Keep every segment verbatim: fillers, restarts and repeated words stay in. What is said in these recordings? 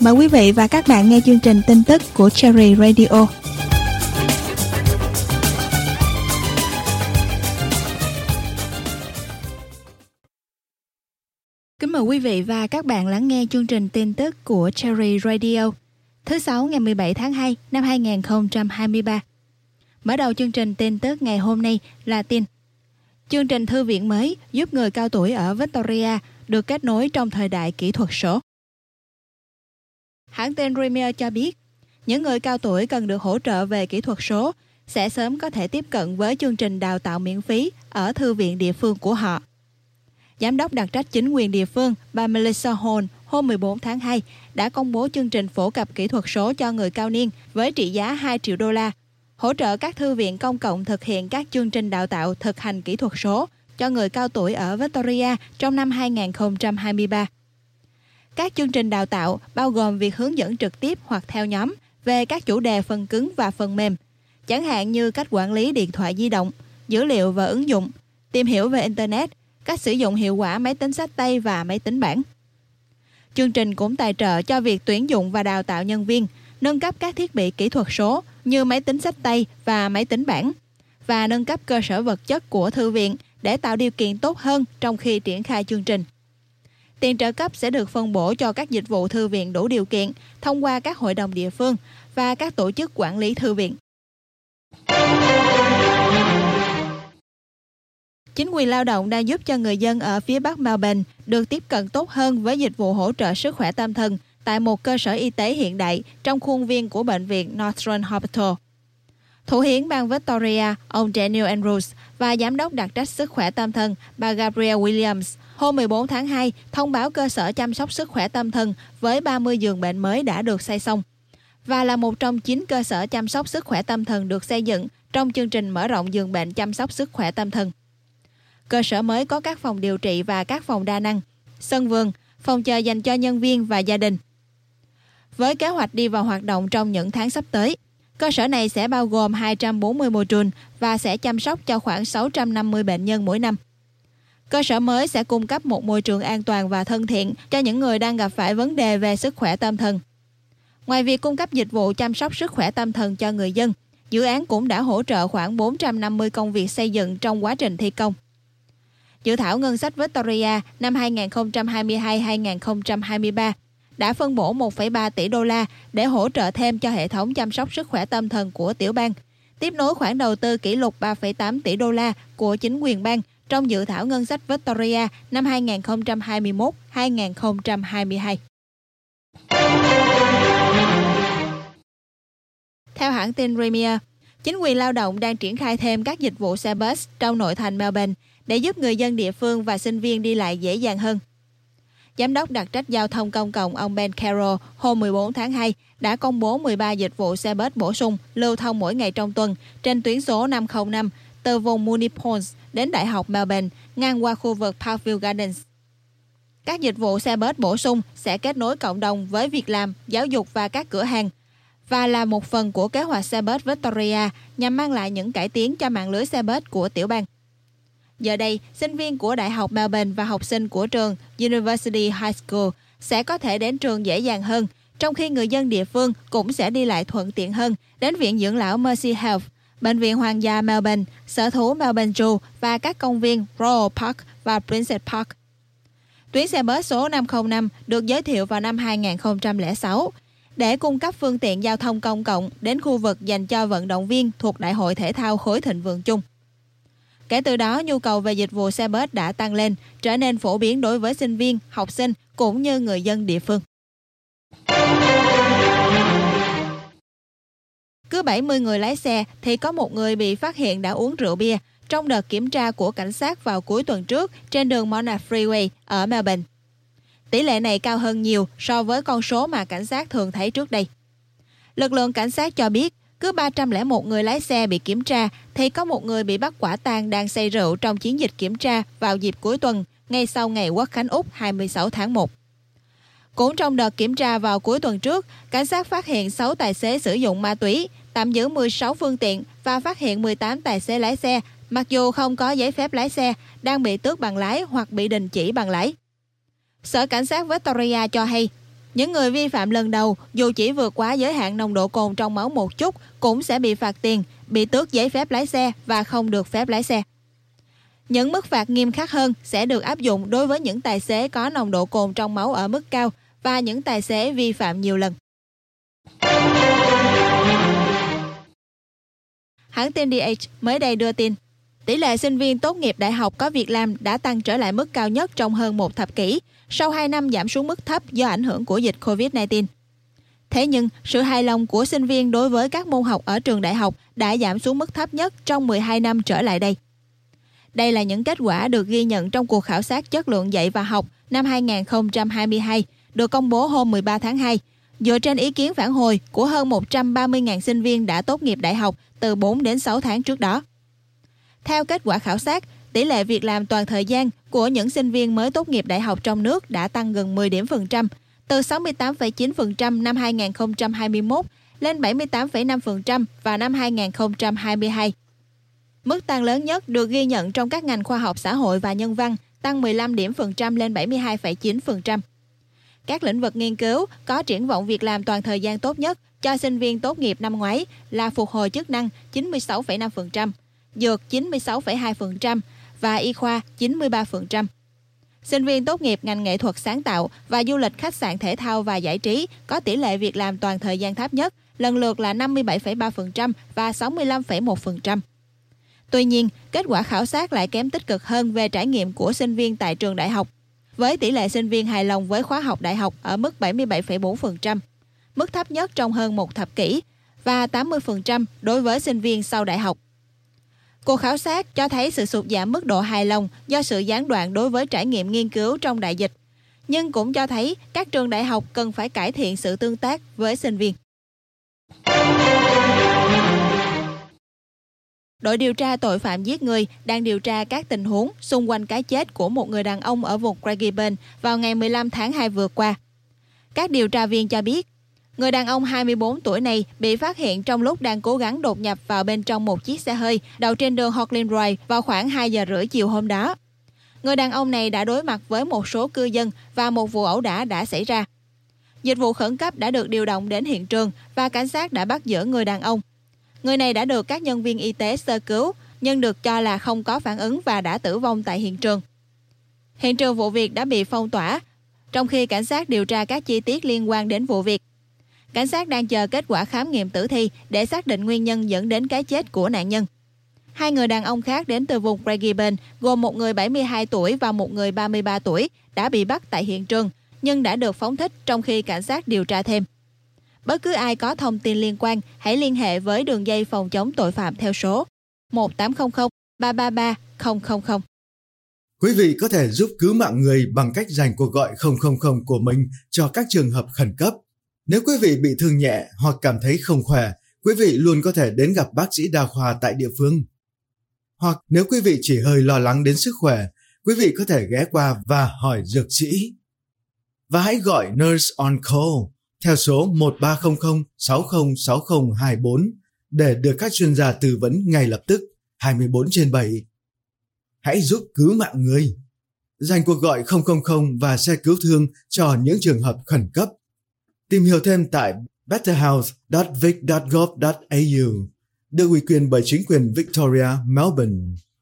Mời quý vị và các bạn nghe chương trình tin tức của Cherry Radio. Kính mời quý vị và các bạn lắng nghe chương trình tin tức của Cherry Radio. Thứ Sáu ngày mười bảy tháng hai năm hai nghìn không trăm hai mươi ba. Mở đầu chương trình tin tức ngày hôm nay là tin chương trình thư viện mới giúp người cao tuổi ở Victoria được kết nối trong thời đại kỹ thuật số. Hãng tin Premier cho biết, những người cao tuổi cần được hỗ trợ về kỹ thuật số sẽ sớm có thể tiếp cận với chương trình đào tạo miễn phí ở thư viện địa phương của họ. Giám đốc đặc trách chính quyền địa phương bà Melissa Hall hôm mười bốn tháng hai đã công bố chương trình phổ cập kỹ thuật số cho người cao niên với trị giá hai triệu đô la, hỗ trợ các thư viện công cộng thực hiện các chương trình đào tạo thực hành kỹ thuật số cho người cao tuổi ở Victoria trong năm hai nghìn không trăm hai mươi ba. Các chương trình đào tạo bao gồm việc hướng dẫn trực tiếp hoặc theo nhóm về các chủ đề phần cứng và phần mềm, chẳng hạn như cách quản lý điện thoại di động, dữ liệu và ứng dụng, tìm hiểu về Internet, cách sử dụng hiệu quả máy tính xách tay và máy tính bảng. Chương trình cũng tài trợ cho việc tuyển dụng và đào tạo nhân viên, nâng cấp các thiết bị kỹ thuật số như máy tính xách tay và máy tính bảng, và nâng cấp cơ sở vật chất của thư viện để tạo điều kiện tốt hơn trong khi triển khai chương trình. Tiền trợ cấp sẽ được phân bổ cho các dịch vụ thư viện đủ điều kiện thông qua các hội đồng địa phương và các tổ chức quản lý thư viện. Chính quyền lao động đang giúp cho người dân ở phía Bắc Melbourne được tiếp cận tốt hơn với dịch vụ hỗ trợ sức khỏe tâm thần tại một cơ sở y tế hiện đại trong khuôn viên của bệnh viện Northern Hospital. Thủ hiến bang Victoria, ông Daniel Andrews và giám đốc đặc trách sức khỏe tâm thần, bà Gabrielle Williams, hôm mười bốn tháng hai thông báo cơ sở chăm sóc sức khỏe tâm thần với ba mươi giường bệnh mới đã được xây xong và là một trong chín cơ sở chăm sóc sức khỏe tâm thần được xây dựng trong chương trình mở rộng giường bệnh chăm sóc sức khỏe tâm thần. Cơ sở mới có các phòng điều trị và các phòng đa năng, sân vườn, phòng chờ dành cho nhân viên và gia đình. Với kế hoạch đi vào hoạt động trong những tháng sắp tới, cơ sở này sẽ bao gồm hai trăm bốn mươi môi trường và sẽ chăm sóc cho khoảng sáu trăm năm mươi bệnh nhân mỗi năm. Cơ sở mới sẽ cung cấp một môi trường an toàn và thân thiện cho những người đang gặp phải vấn đề về sức khỏe tâm thần. Ngoài việc cung cấp dịch vụ chăm sóc sức khỏe tâm thần cho người dân, dự án cũng đã hỗ trợ khoảng bốn trăm năm mươi công việc xây dựng trong quá trình thi công. Dự thảo ngân sách Victoria năm hai nghìn không trăm hai mươi hai đến hai nghìn không trăm hai mươi ba đã phân bổ một phẩy ba tỷ đô la để hỗ trợ thêm cho hệ thống chăm sóc sức khỏe tâm thần của tiểu bang, tiếp nối khoản đầu tư kỷ lục ba phẩy tám tỷ đô la của chính quyền bang trong dự thảo ngân sách Victoria năm hai nghìn không trăm hai mươi mốt đến hai nghìn không trăm hai mươi hai. Theo hãng tin Premier, chính quyền lao động đang triển khai thêm các dịch vụ xe bus trong nội thành Melbourne để giúp người dân địa phương và sinh viên đi lại dễ dàng hơn. Giám đốc đặc trách giao thông công cộng ông Ben Carroll hôm mười bốn tháng hai đã công bố mười ba dịch vụ xe bus bổ sung lưu thông mỗi ngày trong tuần trên tuyến số năm không năm từ vùng Moonee Ponds đến Đại học Melbourne ngang qua khu vực Parkview Gardens. Các dịch vụ xe bus bổ sung sẽ kết nối cộng đồng với việc làm, giáo dục và các cửa hàng và là một phần của kế hoạch xe bus Victoria nhằm mang lại những cải tiến cho mạng lưới xe bus của tiểu bang. Giờ đây, sinh viên của Đại học Melbourne và học sinh của trường University High School sẽ có thể đến trường dễ dàng hơn, trong khi người dân địa phương cũng sẽ đi lại thuận tiện hơn đến Viện Dưỡng lão Mercy Health, Bệnh viện Hoàng gia Melbourne, Sở thú Melbourne Zoo và các công viên Royal Park và Princess Park. Tuyến xe bus số năm không năm được giới thiệu vào năm hai nghìn không trăm lẻ sáu để cung cấp phương tiện giao thông công cộng đến khu vực dành cho vận động viên thuộc Đại hội Thể thao khối thịnh vượng chung. Kể từ đó, nhu cầu về dịch vụ xe bus đã tăng lên, trở nên phổ biến đối với sinh viên, học sinh cũng như người dân địa phương. Cứ bảy mươi người lái xe thì có một người bị phát hiện đã uống rượu bia trong đợt kiểm tra của cảnh sát vào cuối tuần trước trên đường Monmouth Freeway ở Melbourne. Tỷ lệ này cao hơn nhiều so với con số mà cảnh sát thường thấy trước đây. Lực lượng cảnh sát cho biết, cứ ba trăm lẻ một người lái xe bị kiểm tra thì có một người bị bắt quả tang đang say rượu trong chiến dịch kiểm tra vào dịp cuối tuần, ngay sau ngày Quốc khánh Úc hai mươi sáu tháng một. Cũng trong đợt kiểm tra vào cuối tuần trước, cảnh sát phát hiện sáu tài xế sử dụng ma túy, tạm giữ mười sáu phương tiện và phát hiện mười tám tài xế lái xe, mặc dù không có giấy phép lái xe, đang bị tước bằng lái hoặc bị đình chỉ bằng lái. Sở Cảnh sát Victoria cho hay, Những người vi phạm lần đầu, dù chỉ vượt quá giới hạn nồng độ cồn trong máu một chút, cũng sẽ bị phạt tiền, bị tước giấy phép lái xe và không được phép lái xe. Những mức phạt nghiêm khắc hơn sẽ được áp dụng đối với những tài xế có nồng độ cồn trong máu ở mức cao và những tài xế vi phạm nhiều lần. Hãng tin đê hát mới đây đưa tin, tỷ lệ sinh viên tốt nghiệp đại học có việc làm đã tăng trở lại mức cao nhất trong hơn một thập kỷ, sau hai năm giảm xuống mức thấp do ảnh hưởng của dịch covid mười chín. Thế nhưng, sự hài lòng của sinh viên đối với các môn học ở trường đại học đã giảm xuống mức thấp nhất trong mười hai năm trở lại đây. Đây là những kết quả được ghi nhận trong cuộc khảo sát chất lượng dạy và học năm hai không hai hai, được công bố hôm mười ba tháng hai, dựa trên ý kiến phản hồi của hơn một trăm ba mươi nghìn sinh viên đã tốt nghiệp đại học từ bốn đến sáu tháng trước đó. Theo kết quả khảo sát, tỷ lệ việc làm toàn thời gian của những sinh viên mới tốt nghiệp đại học trong nước đã tăng gần mười điểm phần trăm, từ sáu mươi tám phẩy chín phần trăm năm hai không hai mốt lên bảy mươi tám phẩy năm phần trăm vào năm hai không hai hai. Mức tăng lớn nhất được ghi nhận trong các ngành khoa học xã hội và nhân văn, tăng mười lăm điểm phần trăm lên bảy mươi hai phẩy chín phần trăm. Các lĩnh vực nghiên cứu có triển vọng việc làm toàn thời gian tốt nhất cho sinh viên tốt nghiệp năm ngoái là phục hồi chức năng chín mươi sáu phẩy năm phần trăm, dược chín mươi sáu phẩy hai phần trăm và y khoa chín mươi ba phần trăm. Sinh viên tốt nghiệp ngành nghệ thuật sáng tạo và du lịch khách sạn thể thao và giải trí có tỷ lệ việc làm toàn thời gian thấp nhất, lần lượt là năm mươi bảy phẩy ba phần trăm và sáu mươi lăm phẩy một phần trăm. Tuy nhiên, kết quả khảo sát lại kém tích cực hơn về trải nghiệm của sinh viên tại trường đại học, với tỷ lệ sinh viên hài lòng với khóa học đại học ở mức bảy mươi bảy phẩy bốn phần trăm, mức thấp nhất trong hơn một thập kỷ, và tám mươi phần trăm đối với sinh viên sau đại học. Cuộc khảo sát cho thấy sự sụt giảm mức độ hài lòng do sự gián đoạn đối với trải nghiệm nghiên cứu trong đại dịch, nhưng cũng cho thấy các trường đại học cần phải cải thiện sự tương tác với sinh viên. Đội điều tra tội phạm giết người đang điều tra các tình huống xung quanh cái chết của một người đàn ông ở vùng Craigieburn vào ngày mười lăm tháng hai vừa qua. Các điều tra viên cho biết, người đàn ông hai mươi bốn tuổi này bị phát hiện trong lúc đang cố gắng đột nhập vào bên trong một chiếc xe hơi đậu trên đường Hoagland Drive vào khoảng hai giờ rưỡi chiều hôm đó. Người đàn ông này đã đối mặt với một số cư dân và một vụ ẩu đả đã xảy ra. Dịch vụ khẩn cấp đã được điều động đến hiện trường và cảnh sát đã bắt giữ người đàn ông. Người này đã được các nhân viên y tế sơ cứu, nhưng được cho là không có phản ứng và đã tử vong tại hiện trường. Hiện trường vụ việc đã bị phong tỏa, trong khi cảnh sát điều tra các chi tiết liên quan đến vụ việc. Cảnh sát đang chờ kết quả khám nghiệm tử thi để xác định nguyên nhân dẫn đến cái chết của nạn nhân. Hai người đàn ông khác đến từ vùng Craigieburn, gồm một người bảy mươi hai tuổi và một người ba mươi ba tuổi, đã bị bắt tại hiện trường, nhưng đã được phóng thích trong khi cảnh sát điều tra thêm. Bất cứ ai có thông tin liên quan, hãy liên hệ với đường dây phòng chống tội phạm theo số một tám không không ba ba ba không không không. Quý vị có thể giúp cứu mạng người bằng cách dành cuộc gọi không không không của mình cho các trường hợp khẩn cấp. Nếu quý vị bị thương nhẹ hoặc cảm thấy không khỏe, quý vị luôn có thể đến gặp bác sĩ đa khoa tại địa phương. Hoặc nếu quý vị chỉ hơi lo lắng đến sức khỏe, quý vị có thể ghé qua và hỏi dược sĩ. Và hãy gọi Nurse on Call theo số một ba không không sáu không sáu không hai bốn để được các chuyên gia tư vấn ngay lập tức hai mươi bốn trên bảy. Hãy giúp cứu mạng người. Dành cuộc gọi không không không và xe cứu thương cho những trường hợp khẩn cấp. Tìm hiểu thêm tại betterhouse chấm vic chấm gov chấm a u, được ủy quyền bởi chính quyền Victoria, Melbourne.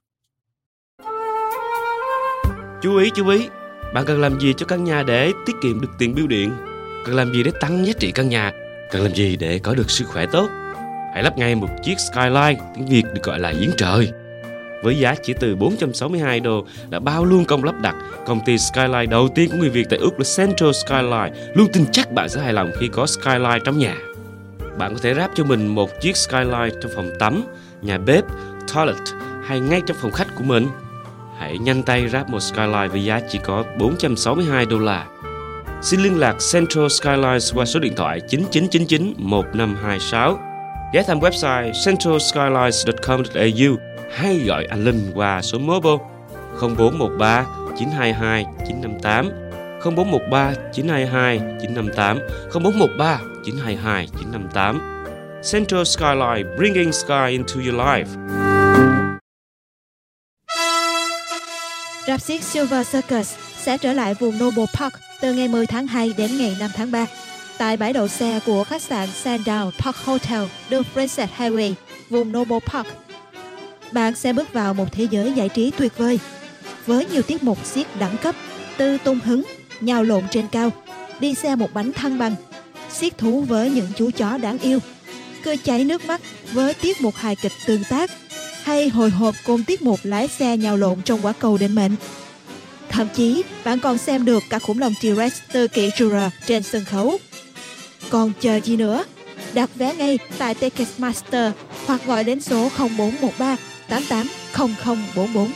Chú ý, chú ý, bạn cần làm gì cho căn nhà để tiết kiệm được tiền bill điện? Cần làm gì để tăng giá trị căn nhà? Cần làm gì để có được sức khỏe tốt? Hãy lắp ngay một chiếc Skyline, tiếng Việt được gọi là giếng trời. Với giá chỉ từ bốn trăm sáu mươi hai đô đã bao luôn công lắp đặt, công ty Skyline đầu tiên của người Việt tại Úc là Central Skyline luôn tin chắc bạn sẽ hài lòng khi có Skyline trong nhà. Bạn có thể ráp cho mình một chiếc Skyline trong phòng tắm, nhà bếp, toilet hay ngay trong phòng khách của mình. Hãy nhanh tay ráp một Skyline với giá chỉ có bốn trăm sáu mươi hai đô la. Xin liên lạc Central Skylines qua số điện thoại chín chín chín chín một năm hai sáu. Ghé thăm website central skylines chấm com chấm a u hay gọi anh Linh qua số mobile không bốn một ba chín hai hai chín năm tám, không bốn một ba chín hai hai chín năm tám, không bốn một ba chín hai hai chín năm tám. Central Skyline, bringing sky into your life. Rạp xiếc Silver Circus sẽ trở lại vùng Noble Park từ ngày mười tháng hai đến ngày năm tháng ba. Tại bãi đậu xe của khách sạn Sandown Park Hotel, đường Princess Highway, vùng Noble Park, bạn sẽ bước vào một thế giới giải trí tuyệt vời với nhiều tiết mục xiếc đẳng cấp, từ tung hứng, nhào lộn trên cao, đi xe một bánh thăng bằng, xiếc thú với những chú chó đáng yêu, cười cháy nước mắt với tiết mục hài kịch tương tác, hay hồi hộp cùng tiết mục lái xe nhào lộn trong quả cầu định mệnh. Thậm chí, bạn còn xem được cả khủng long T-Rex từ kỵ Jura trên sân khấu. Còn chờ gì nữa? Đặt vé ngay tại Ticketmaster hoặc gọi đến số không bốn một ba tám tám không không bốn bốn.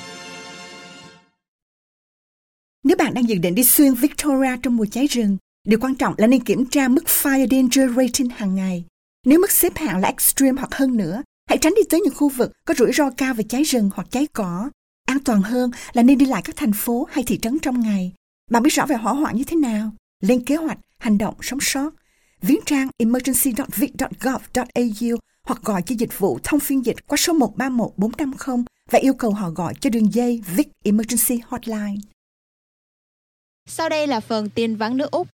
Nếu bạn đang dự định đi xuyên Victoria trong mùa cháy rừng, điều quan trọng là nên kiểm tra mức Fire Danger Rating hàng ngày. Nếu mức xếp hạng là Extreme hoặc hơn nữa, hãy tránh đi tới những khu vực có rủi ro cao về cháy rừng hoặc cháy cỏ. An toàn hơn là nên đi lại các thành phố hay thị trấn trong ngày. Bạn biết rõ về hỏa hoạn như thế nào? Lên kế hoạch, hành động, sống sót. Viếng trang emergency dot vic dot gov dot a u hoặc gọi cho dịch vụ thông phiên dịch qua số một ba một bốn năm không và yêu cầu họ gọi cho đường dây Vic Emergency Hotline. Sau đây là phần tin vắn nước Úc.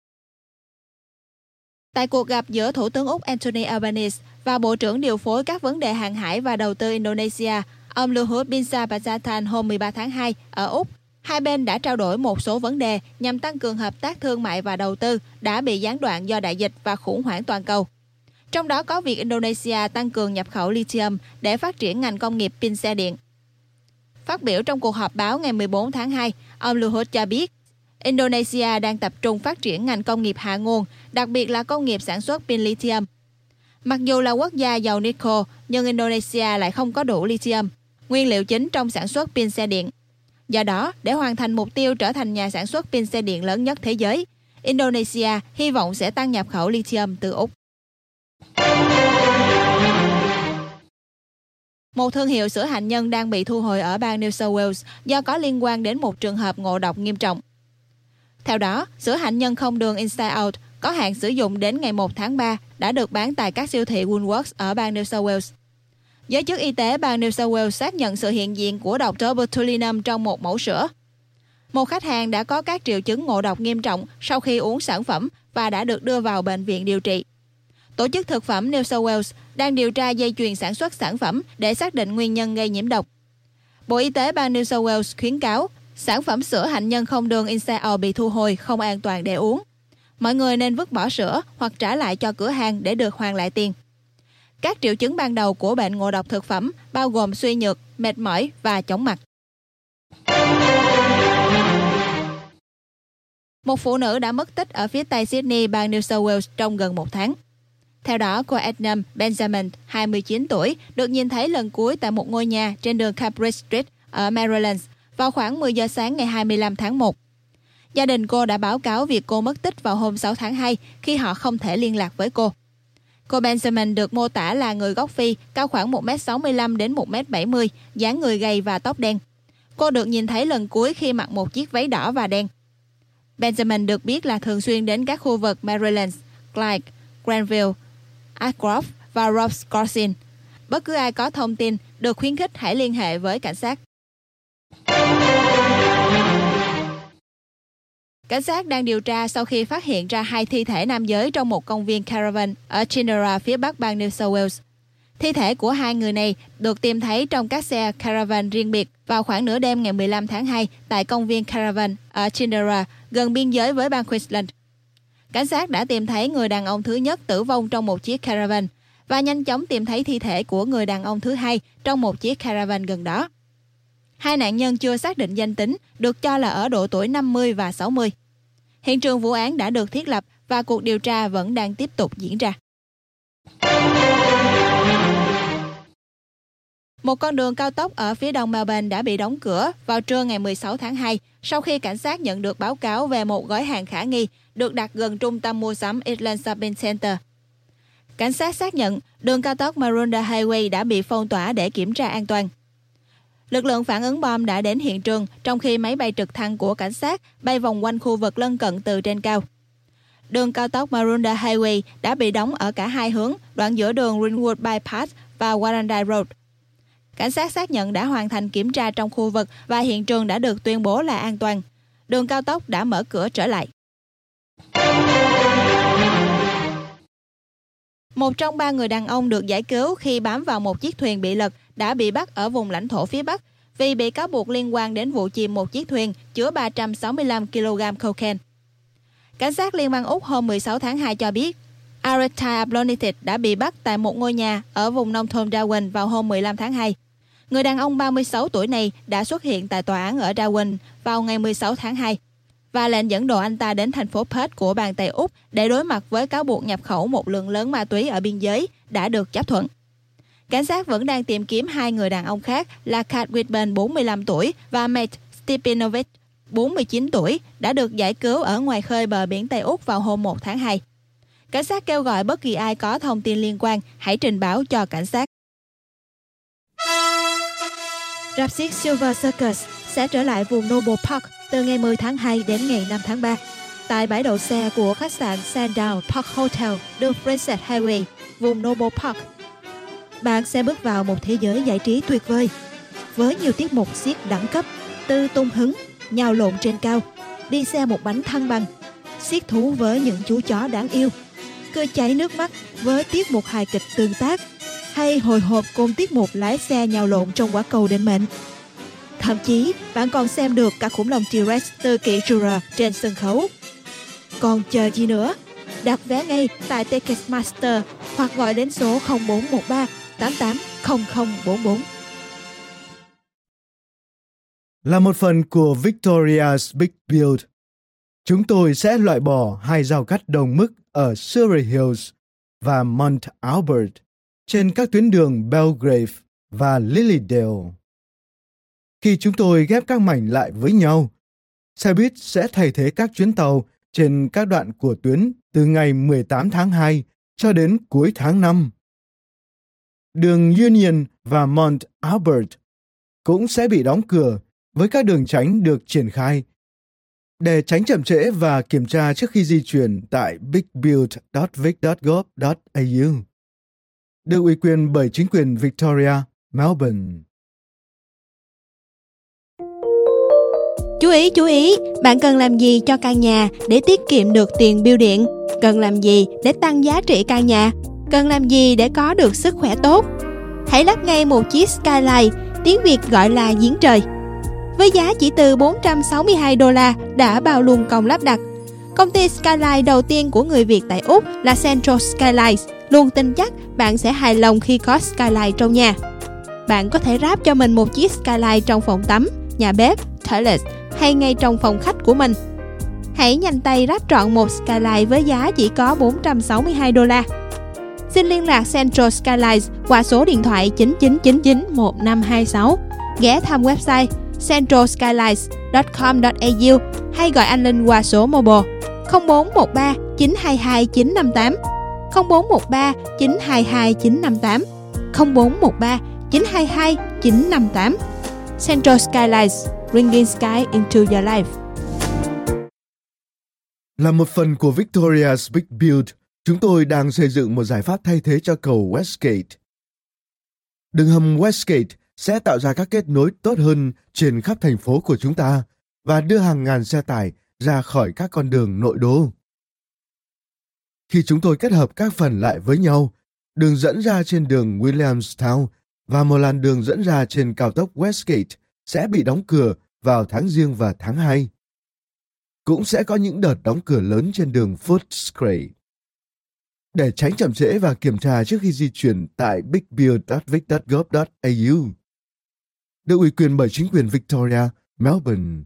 Tại cuộc gặp giữa Thủ tướng Úc Anthony Albanese và Bộ trưởng điều phối các vấn đề hàng hải và đầu tư Indonesia, ông Luhut Binsar Panjaitan hôm mười ba tháng hai ở Úc, hai bên đã trao đổi một số vấn đề nhằm tăng cường hợp tác thương mại và đầu tư đã bị gián đoạn do đại dịch và khủng hoảng toàn cầu. Trong đó có việc Indonesia tăng cường nhập khẩu lithium để phát triển ngành công nghiệp pin xe điện. Phát biểu trong cuộc họp báo ngày mười bốn tháng hai, ông Luhut cho biết Indonesia đang tập trung phát triển ngành công nghiệp hạ nguồn, đặc biệt là công nghiệp sản xuất pin lithium. Mặc dù là quốc gia giàu nickel, nhưng Indonesia lại không có đủ lithium, nguyên liệu chính trong sản xuất pin xe điện. Do đó, để hoàn thành mục tiêu trở thành nhà sản xuất pin xe điện lớn nhất thế giới, Indonesia hy vọng sẽ tăng nhập khẩu lithium từ Úc. Một thương hiệu sữa hạnh nhân đang bị thu hồi ở bang New South Wales do có liên quan đến một trường hợp ngộ độc nghiêm trọng. Theo đó, sữa hạnh nhân không đường Inside Out có hạn sử dụng đến ngày một tháng ba đã được bán tại các siêu thị Woolworths ở bang New South Wales. Giới chức y tế bang New South Wales xác nhận sự hiện diện của độc tố botulinum trong một mẫu sữa. Một khách hàng đã có các triệu chứng ngộ độc nghiêm trọng sau khi uống sản phẩm và đã được đưa vào bệnh viện điều trị. Tổ chức Thực phẩm New South Wales đang điều tra dây chuyền sản xuất sản phẩm để xác định nguyên nhân gây nhiễm độc. Bộ Y tế bang New South Wales khuyến cáo sản phẩm sữa hạnh nhân không đường Inside Out bị thu hồi không an toàn để uống. Mọi người nên vứt bỏ sữa hoặc trả lại cho cửa hàng để được hoàn lại tiền. Các triệu chứng ban đầu của bệnh ngộ độc thực phẩm bao gồm suy nhược, mệt mỏi và chóng mặt. Một phụ nữ đã mất tích ở phía tây Sydney, bang New South Wales trong gần một tháng. Theo đó, cô Ednam Benjamin, hai mươi chín tuổi, được nhìn thấy lần cuối tại một ngôi nhà trên đường Cambridge Street ở Maryland vào khoảng mười giờ sáng ngày hai mươi lăm tháng một. Gia đình cô đã báo cáo việc cô mất tích vào hôm sáu tháng hai khi họ không thể liên lạc với cô. Cô Benjamin được mô tả là người gốc Phi, cao khoảng một mét sáu mươi lăm đến một mét bảy mươi, dáng người gầy và tóc đen. Cô được nhìn thấy lần cuối khi mặc một chiếc váy đỏ và đen. Benjamin được biết là thường xuyên đến các khu vực Maryland, Clyde, Granville, Ashcroft và Roscommon. Bất cứ ai có thông tin được khuyến khích hãy liên hệ với cảnh sát. Cảnh sát đang điều tra sau khi phát hiện ra hai thi thể nam giới trong một công viên caravan ở Chinera, phía bắc bang New South Wales. Thi thể của hai người này được tìm thấy trong các xe caravan riêng biệt vào khoảng nửa đêm ngày mười lăm tháng hai tại công viên caravan ở Chinera, gần biên giới với bang Queensland. Cảnh sát đã tìm thấy người đàn ông thứ nhất tử vong trong một chiếc caravan và nhanh chóng tìm thấy thi thể của người đàn ông thứ hai trong một chiếc caravan gần đó. Hai nạn nhân chưa xác định danh tính, được cho là ở độ tuổi năm mươi và sáu mươi. Hiện trường vụ án đã được thiết lập và cuộc điều tra vẫn đang tiếp tục diễn ra. Một con đường cao tốc ở phía đông Melbourne đã bị đóng cửa vào trưa ngày mười sáu tháng hai sau khi cảnh sát nhận được báo cáo về một gói hàng khả nghi được đặt gần trung tâm mua sắm Eastland Shopping Center. Cảnh sát xác nhận đường cao tốc Maroondah Highway đã bị phong tỏa để kiểm tra an toàn. Lực lượng phản ứng bom đã đến hiện trường trong khi máy bay trực thăng của cảnh sát bay vòng quanh khu vực lân cận từ trên cao. Đường cao tốc Maroondah Highway đã bị đóng ở cả hai hướng, đoạn giữa đường Greenwood Bypass và Warrandy Road. Cảnh sát xác nhận đã hoàn thành kiểm tra trong khu vực và hiện trường đã được tuyên bố là an toàn. Đường cao tốc đã mở cửa trở lại. Một trong ba người đàn ông được giải cứu khi bám vào một chiếc thuyền bị lật đã bị bắt ở vùng lãnh thổ phía Bắc vì bị cáo buộc liên quan đến vụ chìm một chiếc thuyền chứa ba trăm sáu mươi lăm ki lô gam cocaine. Cảnh sát Liên bang Úc hôm mười sáu tháng hai cho biết Areta Blonited đã bị bắt tại một ngôi nhà ở vùng nông thôn Darwin vào hôm mười lăm tháng hai. Người đàn ông ba mươi sáu tuổi này đã xuất hiện tại tòa án ở Darwin vào ngày mười sáu tháng hai và lệnh dẫn độ anh ta đến thành phố Perth của bang Tây Úc để đối mặt với cáo buộc nhập khẩu một lượng lớn ma túy ở biên giới đã được chấp thuận. Cảnh sát vẫn đang tìm kiếm hai người đàn ông khác là Kat Whitburn bốn mươi lăm tuổi và Matt Stepinovic bốn mươi chín tuổi đã được giải cứu ở ngoài khơi bờ biển Tây Úc vào hôm một tháng hai. Cảnh sát kêu gọi bất kỳ ai có thông tin liên quan hãy trình báo cho cảnh sát. Rạp xiếc Silver Circus sẽ trở lại vùng Noble Park từ ngày mười tháng hai đến ngày năm tháng ba. Tại bãi đậu xe của khách sạn Sandown Park Hotel, đường Princess Highway, vùng Noble Park, bạn sẽ bước vào một thế giới giải trí tuyệt vời với nhiều tiết mục xiếc đẳng cấp, từ tung hứng, nhào lộn trên cao, đi xe một bánh thăng bằng, xiếc thú với những chú chó đáng yêu, cười cháy nước mắt với tiết mục hài kịch tương tác, hay hồi hộp cùng tiết mục lái xe nhào lộn trong quả cầu định mệnh. Thậm chí, bạn còn xem được cả khủng long T-Rex từ kỵ Jura trên sân khấu. Còn chờ gì nữa? Đặt vé ngay tại Ticketmaster hoặc gọi đến số không bốn một ba tám tám không không bốn bốn. Là một phần của Victoria's Big Build, chúng tôi sẽ loại bỏ hai giao cắt đồng mức ở Surrey Hills và Mount Albert trên các tuyến đường Belgrave và Lilydale. Khi chúng tôi ghép các mảnh lại với nhau, xe buýt sẽ thay thế các chuyến tàu trên các đoạn của tuyến từ ngày mười tám tháng hai cho đến cuối tháng năm. Đường Union và Mount Albert cũng sẽ bị đóng cửa với các đường tránh được triển khai để tránh chậm trễ và kiểm tra trước khi di chuyển tại bigbuild chấm vic chấm gov chấm a u. Được ủy quyền bởi chính quyền Victoria, Melbourne. Chú ý, chú ý, bạn cần làm gì cho căn nhà để tiết kiệm được tiền bill điện? Cần làm gì để tăng giá trị căn nhà? Cần làm gì để có được sức khỏe tốt? Hãy lắp ngay một chiếc Skyline, tiếng Việt gọi là giếng trời. Với giá chỉ từ bốn trăm sáu mươi hai đô la đã bao luôn công lắp đặt. Công ty Skyline đầu tiên của người Việt tại Úc là Central Skylines, luôn tin chắc bạn sẽ hài lòng khi có Skyline trong nhà. Bạn có thể ráp cho mình một chiếc Skyline trong phòng tắm, nhà bếp, toilet hay ngay trong phòng khách của mình. Hãy nhanh tay ráp trọn một Skyline với giá chỉ có bốn trăm sáu mươi hai đô la. Xin liên lạc Central Skylines qua số điện thoại chín chín chín chín một năm hai sáu, ghé thăm website central skylines chấm com chấm a u hay gọi anh Linh qua số mobile không bốn một ba chín hai hai chín năm tám, không bốn một ba chín hai hai chín năm tám, không bốn một ba chín hai hai chín năm tám. Central Skylines, bringing sky into your life. Là một phần của Victoria's Big Build, chúng tôi đang xây dựng một giải pháp thay thế cho cầu Westgate. Đường hầm Westgate sẽ tạo ra các kết nối tốt hơn trên khắp thành phố của chúng ta và đưa hàng ngàn xe tải ra khỏi các con đường nội đô. Khi chúng tôi kết hợp các phần lại với nhau, đường dẫn ra trên đường Williamstown và một làn đường dẫn ra trên cao tốc Westgate sẽ bị đóng cửa vào tháng Giêng và tháng hai. Cũng sẽ có những đợt đóng cửa lớn trên đường Footscray. Để tránh chậm trễ và kiểm tra trước khi di chuyển tại bigbuild chấm vic chấm gov chấm a u. Được ủy quyền bởi chính quyền Victoria, Melbourne.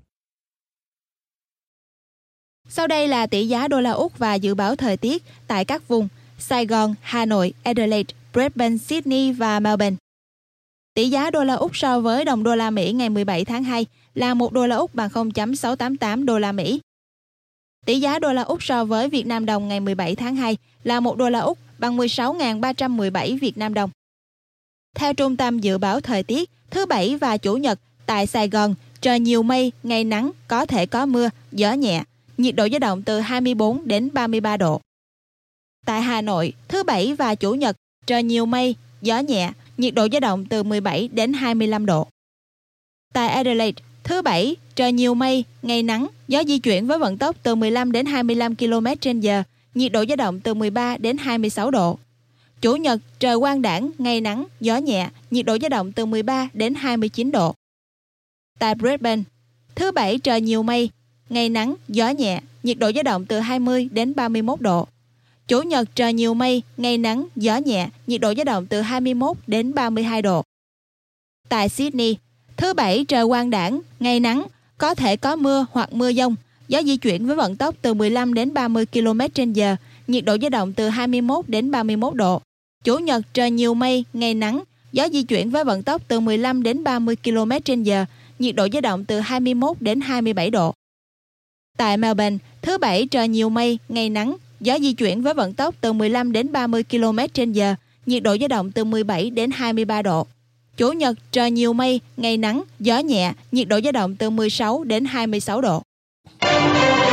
Sau đây là tỷ giá đô la Úc và dự báo thời tiết tại các vùng Sài Gòn, Hà Nội, Adelaide, Brisbane, Sydney và Melbourne. Tỷ giá đô la Úc so với đồng đô la Mỹ ngày mười bảy tháng hai là một đô la Úc bằng không phẩy sáu tám tám đô la Mỹ. Tỷ giá đô la Úc so với Việt Nam đồng ngày mười bảy tháng hai là một đô la Úc bằng mười sáu nghìn ba trăm mười bảy Việt Nam đồng. Theo Trung tâm Dự báo Thời tiết, thứ Bảy và Chủ nhật tại Sài Gòn, trời nhiều mây, ngày nắng, có thể có mưa, gió nhẹ, nhiệt độ dao động từ hai mươi bốn đến ba mươi ba độ. Tại Hà Nội, thứ Bảy và Chủ nhật, trời nhiều mây, gió nhẹ, nhiệt độ dao động từ mười bảy đến hai mươi lăm độ. Tại Adelaide, thứ Bảy, trời nhiều mây, ngày nắng, gió di chuyển với vận tốc từ mười lăm đến hai mươi lăm ki lô mét trên giờ, nhiệt độ dao động từ mười ba đến hai mươi sáu độ. Chủ nhật, trời quang đãng, ngày nắng, gió nhẹ, nhiệt độ dao động từ mười ba đến hai mươi chín độ. Tại Brisbane, thứ Bảy, trời nhiều mây, ngày nắng, gió nhẹ, nhiệt độ dao động từ hai mươi đến ba mươi mốt độ. Chủ nhật, trời nhiều mây, ngày nắng, gió nhẹ, nhiệt độ dao động từ hai mươi mốt đến ba mươi hai độ. Tại Sydney, thứ Bảy, trời quang đãng, ngày nắng, có thể có mưa hoặc mưa dông, gió di chuyển với vận tốc từ mười lăm đến ba mươi ki lô mét trên giờ, nhiệt độ dao động từ hai mươi mốt đến ba mươi mốt độ. Chủ nhật, trời nhiều mây, ngày nắng, gió di chuyển với vận tốc từ mười lăm đến ba mươi ki lô mét trên giờ, nhiệt độ dao động từ hai mươi mốt đến hai mươi bảy độ. Tại Melbourne, thứ Bảy, trời nhiều mây, ngày nắng, gió di chuyển với vận tốc từ mười lăm đến ba mươi ki lô mét trên giờ, nhiệt độ dao động từ mười bảy đến hai mươi ba độ. Chủ nhật, trời nhiều mây, ngày nắng, gió nhẹ, nhiệt độ dao động từ mười sáu đến hai mươi sáu độ.